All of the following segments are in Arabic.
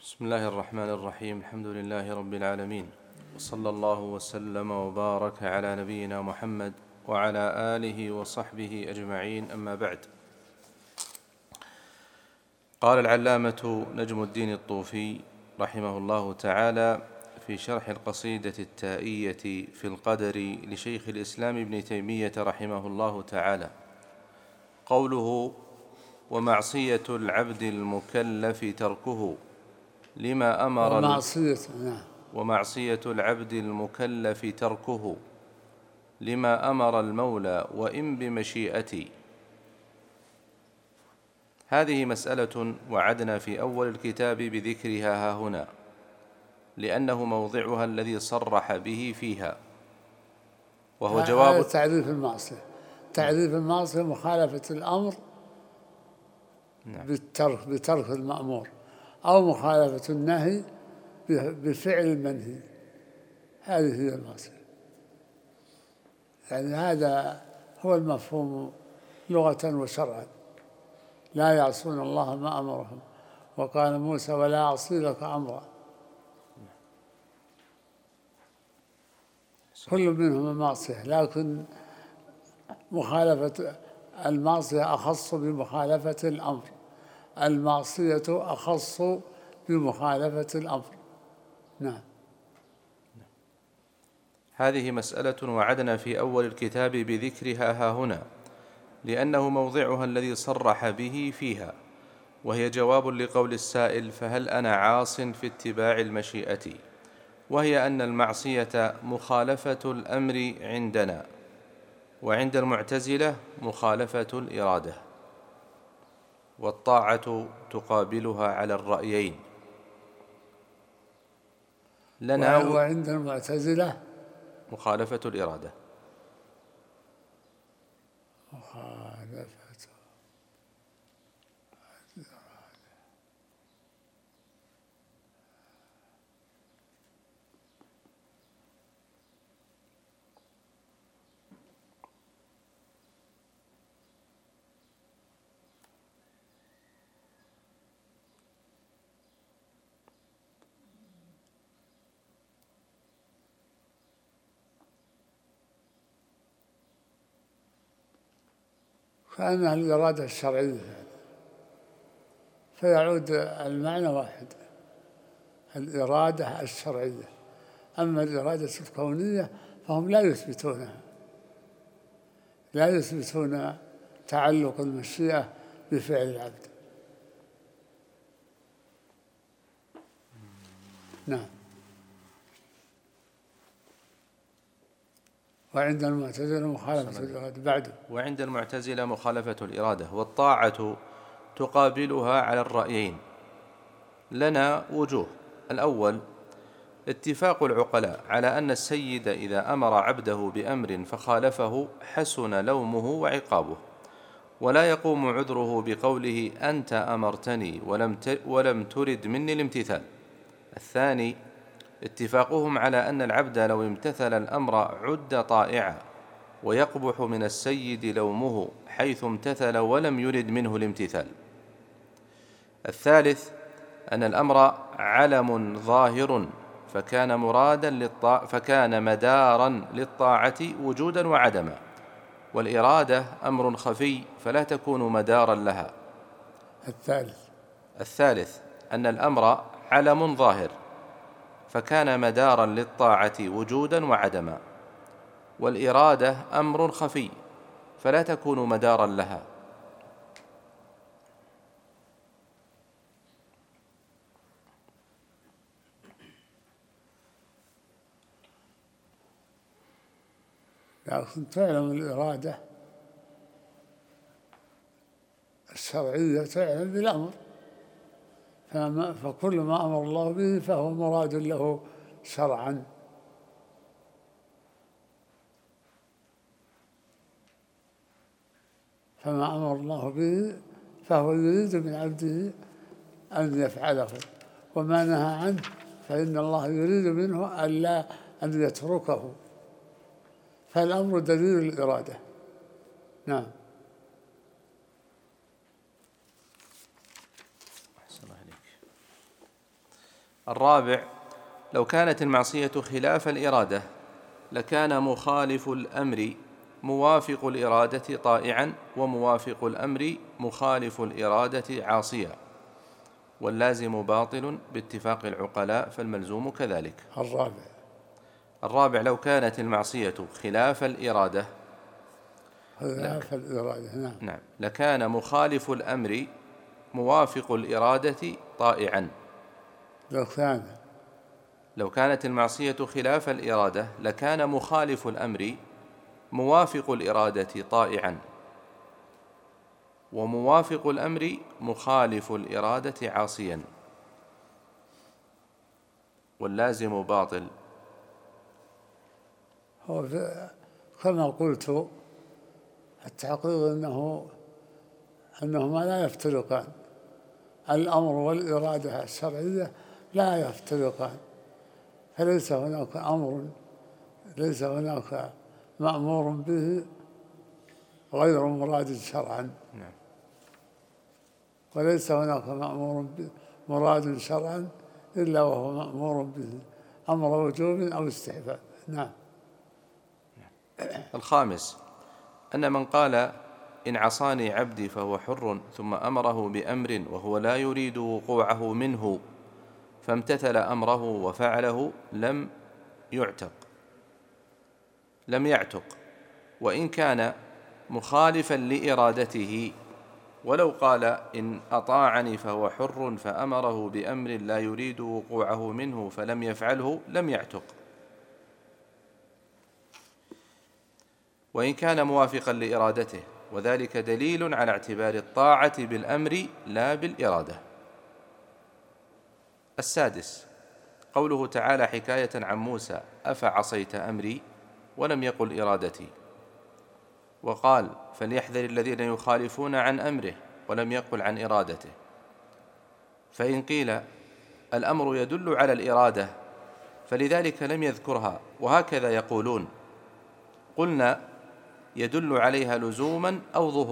بسم الله الرحمن الرحيم. الحمد لله رب العالمين، وصلى الله وسلم وبارك على نبينا محمد وعلى آله وصحبه أجمعين، أما بعد. قال العلامة نجم الدين الطوفي رحمه الله تعالى في شرح القصيدة التائية في القدر لشيخ الإسلام ابن تيمية رحمه الله تعالى، قوله: ومعصية العبد المكلف تركه لما أمر ومعصية العبد المكلف تركه لما أمر المولى وإن بمشيئتي. هذه مسألة وعدنا في أول الكتاب بذكرها هاهنا، لأنه موضعها الذي صرح به فيها، وهو جواب تعريف المعصية. تعريف المعصية مخالفة الأمر بترك المأمور، أو مخالفة النهي بفعل المنهي. هذه هي المعصية، يعني هذا هو المفهوم لغة وشرعا. لا يعصون الله ما أمرهم، وقال موسى: ولا أعصي لك أمرا. كل منهم معصية، لكن مخالفة المعصية أخص بمخالفة الأمر، المعصية أخص بمخالفة الأمر. نعم. هذه مسألة وعدنا في أول الكتاب بذكرها هاهنا، لأنه موضعها الذي صرح به فيها، وهي جواب لقول السائل: فهل أنا عاص في اتباع المشيئة؟ وهي أن المعصية مخالفة الأمر عندنا، وعند المعتزلة مخالفة الإرادة، والطاعة تقابلها على الرأيين. وعند المعتزلة مخالفة الإرادة. كأنها الإرادة الشرعية، فيعود المعنى واحد، الإرادة الشرعية. أما الإرادة الكونية فهم لا يثبتون تعلق المشيئة بفعل العبد. نعم. وعند المعتزلة مخالفة الإرادة بعده. وعند المعتزلة مخالفة الإرادة، والطاعة تقابلها على الرأيين. لنا وجوه: الأول، اتفاق العقلاء على أن السيد إذا أمر عبده بأمر فخالفه حسن لومه وعقابه، ولا يقوم عذره بقوله: أنت أمرتني ولم ترد مني الامتثال. الثاني، اتفاقهم على أن العبد لو امتثل الأمر عد طائعا، ويقبح من السيد لومه حيث امتثل ولم يرد منه الامتثال. الثالث، أن الأمر علم ظاهر فكان مدارا للطاعة وجودا وعدما، والإرادة أمر خفي فلا تكون مدارا لها. الثالث، أن الأمر علم ظاهر فكان مدارا للطاعة وجودا وعدما، والإرادة أمر خفي فلا تكون مدارا لها. لكن تعلم الإرادة الشرعية تعلم بالأمر، فكل ما أمر الله به فهو مراد له شرعا. فما أمر الله به فهو يريد من عبده أن يفعله، وما نهى عنه فإن الله يريد منه أن يتركه. فالأمر دليل الإرادة. نعم. أحسن عليك. الرابع: لو كانت المعصية خلاف الإرادة لكان مخالف الأمر موافق الإرادة طائعا، وموافق الأمر مخالف الإرادة عاصيا، واللازم باطل باتفاق العقلاء، فالملزوم كذلك. الرابع: لو كانت المعصية خلاف الإرادة نعم لكان مخالف الأمر موافق الإرادة طائعا. لو كانت المعصية خلاف الإرادة لكان مخالف الأمر موافق الإرادة طائعا، وموافق الأمر مخالف الإرادة عاصيا، واللازم باطل. هو كما قلت التحقيق أنهما لا يفترقان، الأمر والإرادة الشرعية لا يفترقان، فليس هناك أمر ليس هناك مأمور به غير مراد شرعا، وليس هناك مأمور مراد شرعا إلا وهو مأمور به، أمر وجوب أو استحباب. نعم. الخامس: أن من قال إن عصاني عبدي فهو حر، ثم أمره بأمر وهو لا يريد وقوعه منه، فامتثل أمره وفعله، لم يعتق، وإن كان مخالفا لإرادته، ولو قال إن أطاعني فهو حر فأمره بأمر لا يريد وقوعه منه فلم يفعله، لم يعتق، وإن كان موافقا لإرادته، وذلك دليل على اعتبار الطاعة بالأمر لا بالإرادة. السادس: قوله تعالى حكاية عن موسى: أفعصيت أمري، ولم يقل إرادتي، وقال فليحذر الذين يخالفون عن أمره، ولم يقل عن إرادته. فإن قيل الأمر يدل على الإرادة فلذلك لم يذكرها، وهكذا يقولون. قلنا يدل عليها لزوما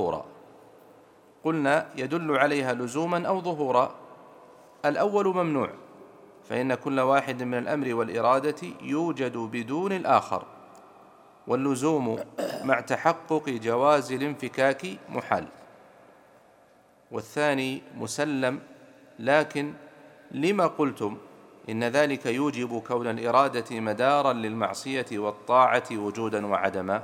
أو ظهورا. الأول ممنوع، فإن كل واحد من الأمر والإرادة يوجد بدون الآخر، واللزوم مع تحقق جواز الانفكاك محال. والثاني مسلم، لكن لما قلتم إن ذلك يوجب كون الإرادة مدارا للمعصية والطاعة وجودا وعدما؟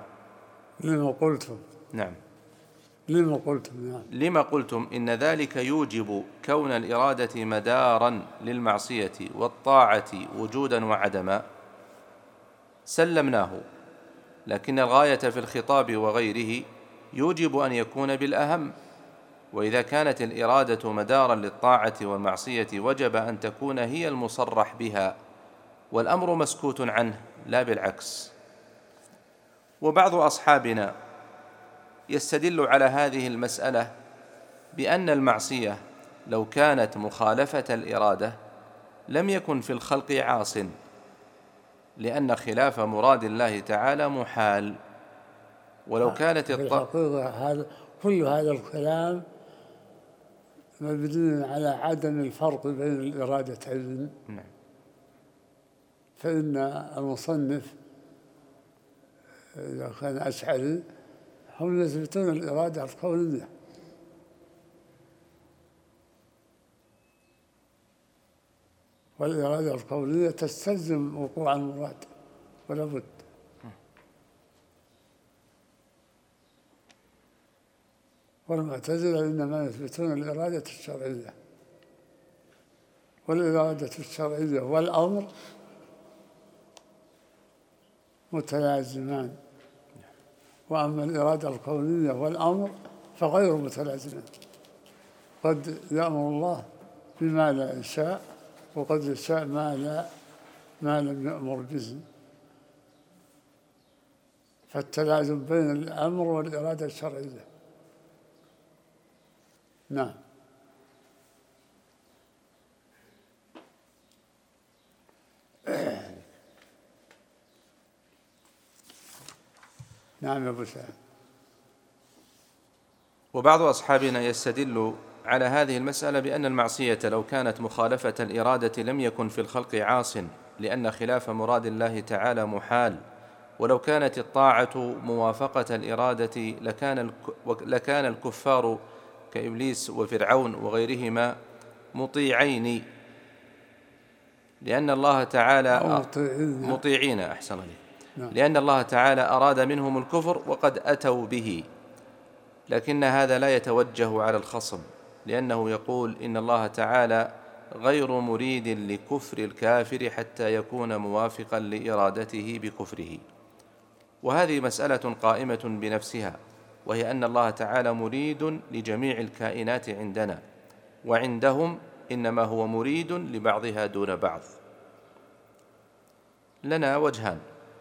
لما قلتم إن ذلك يوجب كون الإرادة مدارا للمعصية والطاعة وجودا وعدما؟ سلمناه، لكن الغاية في الخطاب وغيره يوجب أن يكون بالأهم، وإذا كانت الإرادة مدارا للطاعة والمعصية وجب أن تكون هي المصرح بها، والأمر مسكوت عنه لا بالعكس. وبعض أصحابنا يستدل على هذه المسألة بأن المعصية لو كانت مخالفة الإرادة لم يكن في الخلق عاصٍ، لأن خلاف مراد الله تعالى محال. ولو كانت الحقيقة كل هذا الكلام مبني على عدم الفرق بين الإرادتين. فإن المصنف إذا كان أشعري هم يثبتون الإرادة الكونية، والإرادة الكونية تستلزم وقوع المراد ولا بد. والمعتزلة إنما يثبتون الإرادة الشرعية، والإرادة الشرعية والأمر متلازمان، وأما الإرادة الكونية والأمر فغير متلازمان. قد يأمر الله بما لا يشاء، وقد يشاء ما لم يأمر به، فالتلازم بين الأمر والإرادة الشرعية. نعم. نعم يا أبو سعد. وبعض أصحابنا يستدل على هذه المسألة بأن المعصية لو كانت مخالفة الإرادة لم يكن في الخلق عاص، لأن خلاف مراد الله تعالى محال. ولو كانت الطاعة موافقة الإرادة لكان الكفار كإبليس وفرعون وغيرهما مطيعين، لأن الله تعالى مطيعين أحسن لي، لأن الله تعالى أراد منهم الكفر وقد أتوا به. لكن هذا لا يتوجه على الخصم، لأنه يقول إن الله تعالى غير مريد لكفر الكافر حتى يكون موافقا لإرادته بكفره. وهذه مسألة قائمة بنفسها، وهي أن الله تعالى مريد لجميع الكائنات عندنا، وعندهم إنما هو مريد لبعضها دون بعض. لنا وجهان: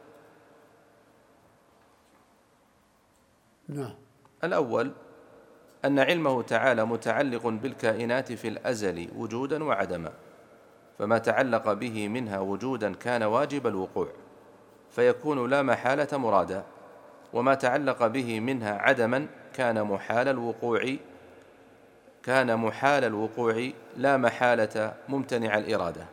الأول أن علمه تعالى متعلق بالكائنات في الأزل وجودا وعدما، فما تعلق به منها وجودا كان واجب الوقوع فيكون لا محالة مرادا، وما تعلق به منها عدما كان محال الوقوع لا محالة ممتنع الإرادة،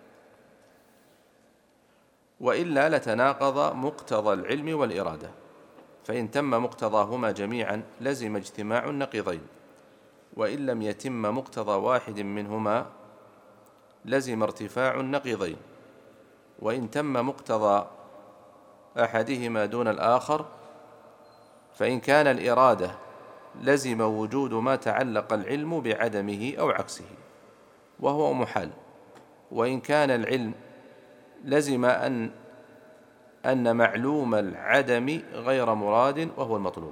وإلا لتناقض مقتضى العلم والإرادة، فإن تم مقتضاهما جميعا لزم اجتماع النقيضين، وإن لم يتم مقتضى واحد منهما لزم ارتفاع النقيضين، وإن تم مقتضى أحدهما دون الآخر فإن كان الإرادة لزم وجود ما تعلق العلم بعدمه أو عكسه وهو محال، وإن كان العلم لزم أن معلوم العدم غير مراد وهو المطلوب.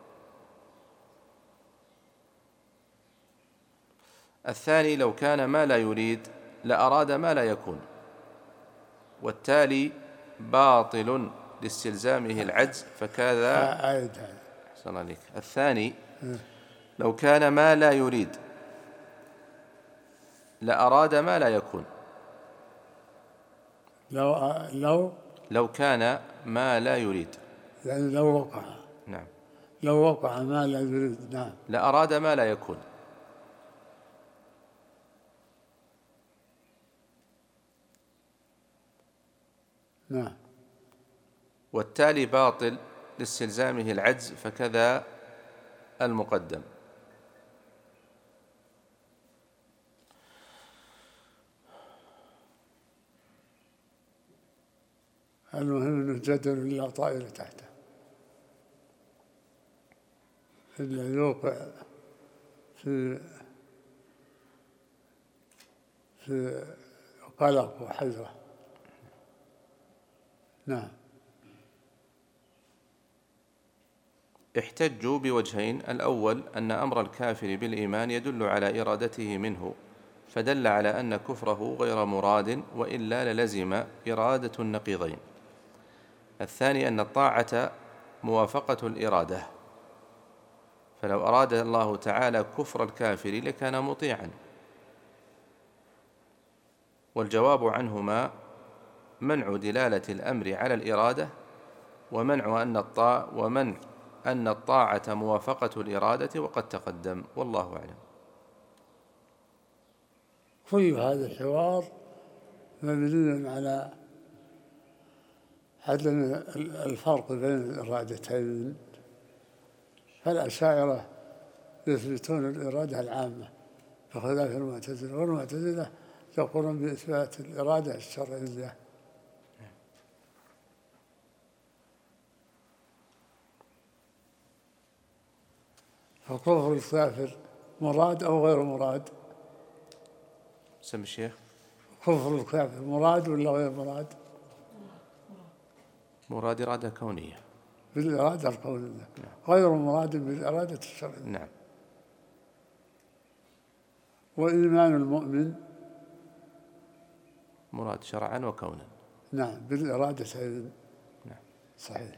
الثاني لو كان ما لا يريد لأراد ما لا يكون، والتالي باطل لاستلزامه العجز فكذا. أحسن عليك. الثاني لو كان ما لا يريد لأراد ما لا يكون. لو كان ما لا يريد، يعني لو وقع. نعم. لو وقع ما لا يريد، نعم، لأراد ما لا يكون. نعم. والتالي باطل لاستلزامه العجز فكذا المقدم. المهم أنه جدل لا طائر تحته إلا يوقع في قلق وحذرة. نعم. احتجوا بوجهين: الأول أن أمر الكافر بالإيمان يدل على إرادته منه، فدل على أن كفره غير مراد، وإلا للزم إرادة النقيضين. الثاني أن الطاعة موافقة الإرادة، فلو أراد الله تعالى كفر الكافر لكان مطيعا. والجواب عنهما منع دلالة الأمر على الإرادة، ومنع أن الطاعة موافقة الإرادة، وقد تقدم، والله أعلم. كل هذا الحوار مبني على عدم الفرق بين الإرادتين، فالأشاعرة يثبتون الإرادة العامة بخلاف المعتزلة، والمعتزلة يقولون بإثبات الإرادة الشرعية. فكفر الكافر مراد أو غير مراد؟ سم الشيخ. كفر الكافر مراد ولا غير مراد؟ مراد إرادة كونية، بالإرادة الكونية. غير مراد بالإرادة الشرعية. نعم. وإيمان المؤمن مراد شرعا وكونا. نعم، بالإرادة أيضا. نعم. صحيح.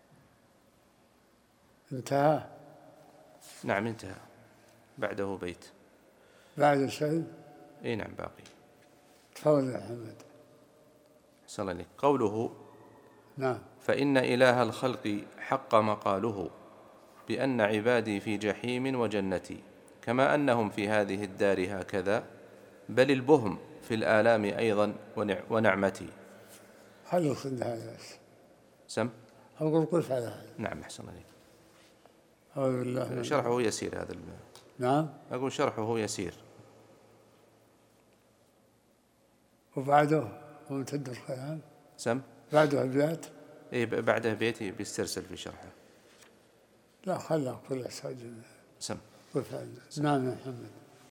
انتهى. نعم انتهى. بعده بيت. بعد شيء. اي نعم باقي. تفضل يا حمد. أحسن الله. قوله: نعم. فإن إله الخلق حق مقاله بأن عبادي في جحيم وجنتي، كما أنهم في هذه الدار هكذا، بل البهم في الآلام أيضا ونعمتي. خلص عند هذا بس. سم؟ أقول قف على هذا. نعم أحسن عليك. أعوذ بالله. شرحه يسير هذا نعم. أقول شرحه يسير. وبعده ممتد الكلام. سم؟ بعده البيت. إيه بعده بيتي بيسترسل في شرحه. لا خلاه كل أسعد. سم. قف على. نعم يا محمد.